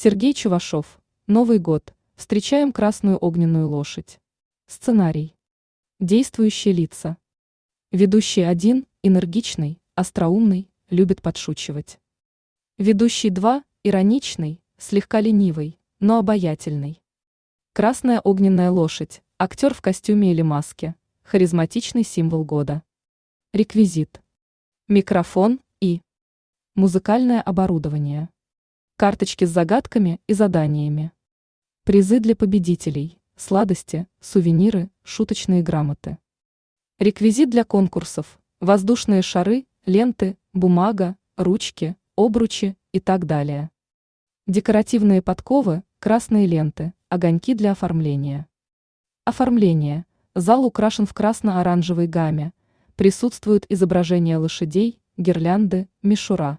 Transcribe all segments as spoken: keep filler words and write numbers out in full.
Сергей Чувашов. Новый год. Встречаем красную огненную лошадь. Сценарий. Действующие лица. Ведущий один – энергичный, остроумный, любит подшучивать. Ведущий два – ироничный, слегка ленивый, но обаятельный. Красная огненная лошадь – актер в костюме или маске, харизматичный символ года. Реквизит. Микрофон и музыкальное оборудование. Карточки с загадками и заданиями. Призы для победителей, сладости, сувениры, шуточные грамоты. Реквизит для конкурсов, воздушные шары, ленты, бумага, ручки, обручи и так далее. Декоративные подковы, красные ленты, огоньки для оформления. Оформление. Зал украшен в красно-оранжевой гамме. Присутствуют изображения лошадей, гирлянды, мишура.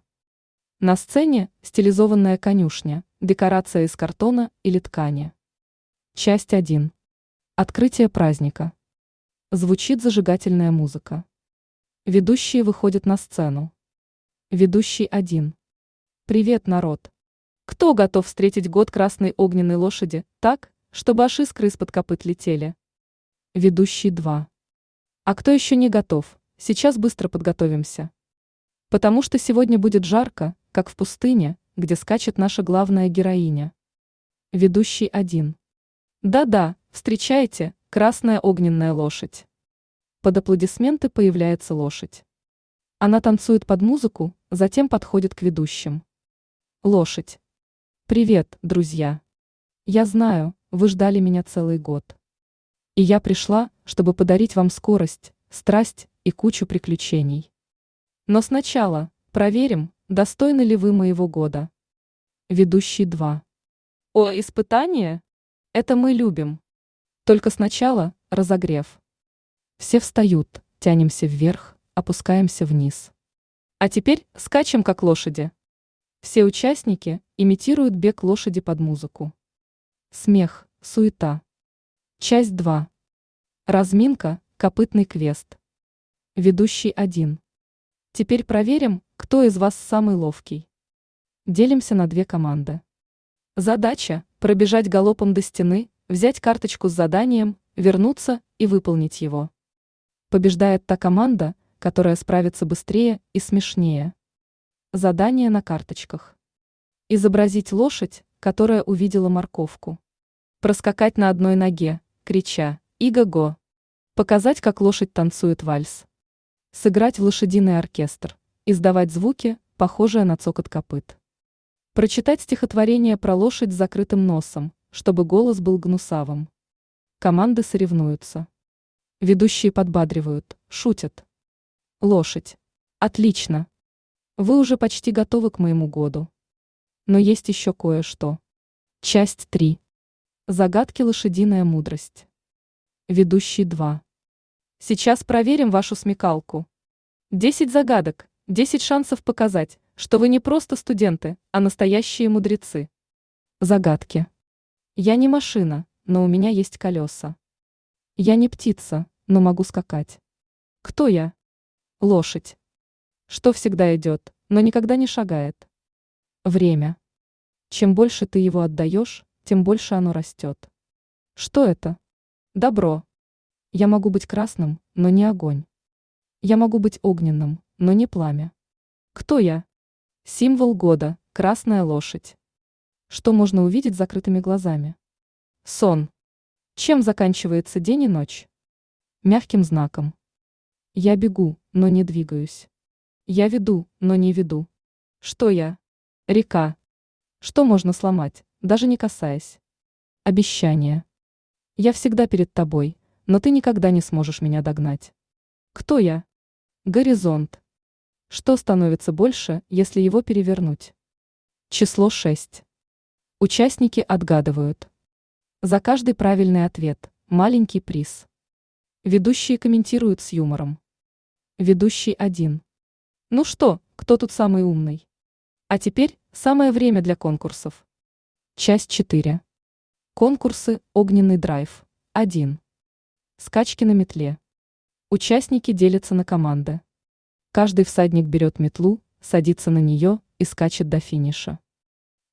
На сцене стилизованная конюшня, декорация из картона или ткани. Часть один. Открытие праздника. Звучит зажигательная музыка. Ведущие выходят на сцену. Ведущий один. Привет, народ! Кто готов встретить год красной огненной лошади так, чтобы аж искры из-под копыт летели? Ведущий два. А кто еще не готов? Сейчас быстро подготовимся. Потому что сегодня будет жарко, как в пустыне, где скачет наша главная героиня. Ведущий один. Да-да, встречайте, красная огненная лошадь. Под аплодисменты появляется лошадь. Она танцует под музыку, затем подходит к ведущим. Лошадь. Привет, друзья. Я знаю, вы ждали меня целый год. И я пришла, чтобы подарить вам скорость, страсть и кучу приключений. Но сначала проверим, достойны ли вы моего года. Ведущий два. О, испытание? Это мы любим. Только сначала разогрев. Все встают, тянемся вверх, опускаемся вниз. А теперь скачем как лошади. Все участники имитируют бег лошади под музыку. Смех, суета. Часть два. Разминка, копытный квест. Ведущий один. Теперь проверим, кто из вас самый ловкий. Делимся на две команды. Задача – пробежать галопом до стены, взять карточку с заданием, вернуться и выполнить его. Побеждает та команда, которая справится быстрее и смешнее. Задание на карточках. Изобразить лошадь, которая увидела морковку. Проскакать на одной ноге, крича «Иго-го!». Показать, как лошадь танцует вальс. Сыграть в лошадиный оркестр, издавать звуки, похожие на цокот копыт. Прочитать стихотворение про лошадь с закрытым носом, чтобы голос был гнусавым. Команды соревнуются. Ведущие подбадривают, шутят. Лошадь. Отлично. Вы уже почти готовы к моему году. Но есть еще кое-что. Часть три. Загадки лошадиная мудрость. Ведущий два. Сейчас проверим вашу смекалку. Десять загадок, десять шансов показать, что вы не просто студенты, а настоящие мудрецы. Загадки. Я не машина, но у меня есть колеса. Я не птица, но могу скакать. Кто я? Лошадь. Что всегда идет, но никогда не шагает. Время. Чем больше ты его отдаешь, тем больше оно растет. Что это? Добро. Я могу быть красным, но не огонь. Я могу быть огненным, но не пламя. Кто я? Символ года, красная лошадь. Что можно увидеть закрытыми глазами? Сон. Чем заканчивается день и ночь? Мягким знаком. Я бегу, но не двигаюсь. Я веду, но не веду. Что я? Река. Что можно сломать, даже не касаясь? Обещание. Я всегда перед тобой, но ты никогда не сможешь меня догнать. Кто я? Горизонт. Что становится больше, если его перевернуть? Число шесть. Участники отгадывают. За каждый правильный ответ – маленький приз. Ведущие комментируют с юмором. Ведущий один. Ну что, кто тут самый умный? А теперь самое время для конкурсов. Часть четыре. Конкурсы «Огненный драйв». один. Скачки на метле. Участники делятся на команды. Каждый всадник берет метлу, садится на нее и скачет до финиша.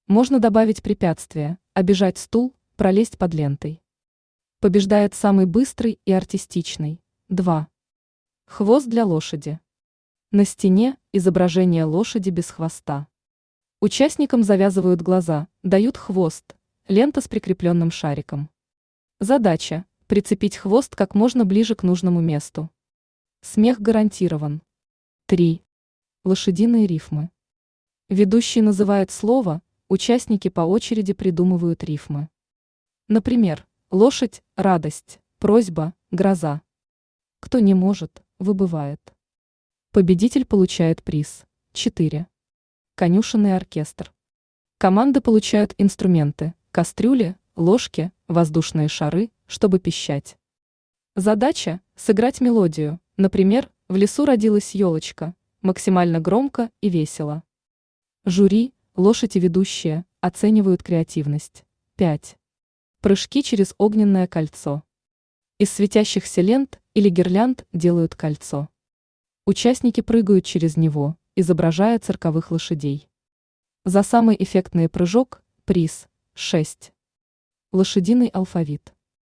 Можно добавить препятствие, обижать стул, пролезть под лентой. Побеждает самый быстрый и артистичный. два. Хвост для лошади. На стене изображение лошади без хвоста. Участникам завязывают глаза, дают хвост, лента с прикрепленным шариком. Задача – прицепить хвост как можно ближе к нужному месту. Смех гарантирован. три. Лошадиные рифмы. Ведущий называет слово, участники по очереди придумывают рифмы. Например, лошадь – радость, просьба – гроза. Кто не может, выбывает. Победитель получает приз. четыре. Конюшенный оркестр. Команды получают инструменты, кастрюли, ложки, воздушные шары, чтобы пищать. Задача – сыграть мелодию, например, «В лесу родилась елочка», максимально громко и весело. Жюри, лошадь и ведущие оценивают креативность. пять. Прыжки через огненное кольцо. Из светящихся лент или гирлянд делают кольцо. Участники прыгают через него, изображая цирковых лошадей. За самый эффектный прыжок – приз. шесть. Лошадиный алфавит.